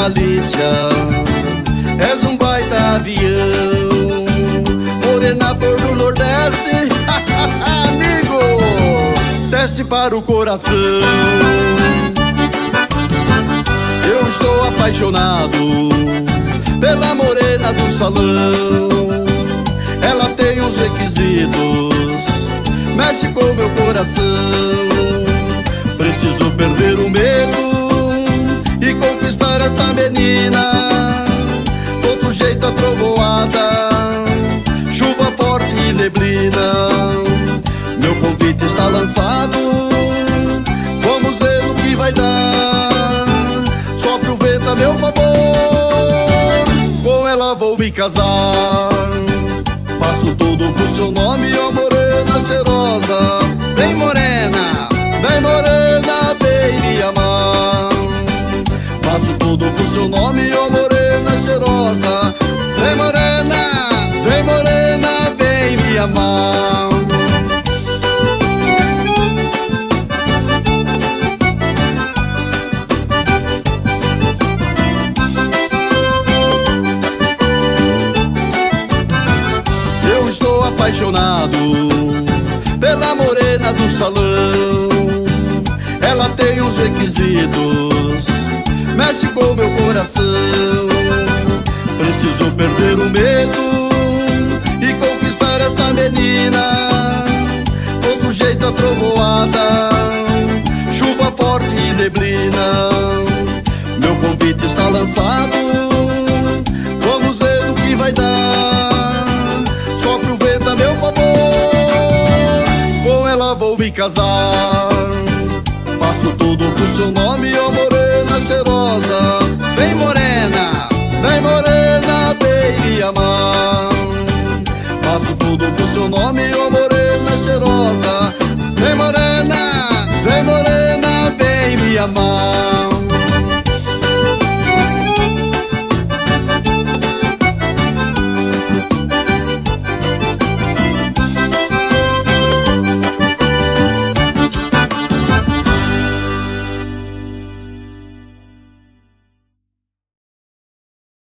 malícia, és um baita avião. Morena flor do Nordeste, amigo, teste para o coração. Eu estou apaixonado pela morena do salão. Ela tem os requisitos, mexe com meu coração. Preciso perder o medo e conquistar esta menina. Todo jeito a trovoada, chuva forte e neblina. Meu convite está lançado, vamos ver o que vai dar. Sopra o vento a meu favor, com ela vou me casar. Faço tudo pro seu nome, ó morena cheirosa. Vem morena, vem morena, vem me amar. Faço tudo pro seu nome, ó morena cheirosa. Vem morena, vem morena, vem me amar. Eu estou apaixonado pela morena do salão. Ela tem os requisitos, mexe com meu coração. Preciso perder o medo e conquistar esta menina. Todo jeito a trovoada, chuva forte e neblina. Meu convite está lançado, vamos ver o que vai dar. Sopra o vento a meu favor, com ela vou me casar. Faço tudo pro seu nome, ó morena cheirosa. Vem morena, vem morena, vem me amar. Faço tudo pro seu nome, ó morena cheirosa. Vem morena, vem morena, vem me amar.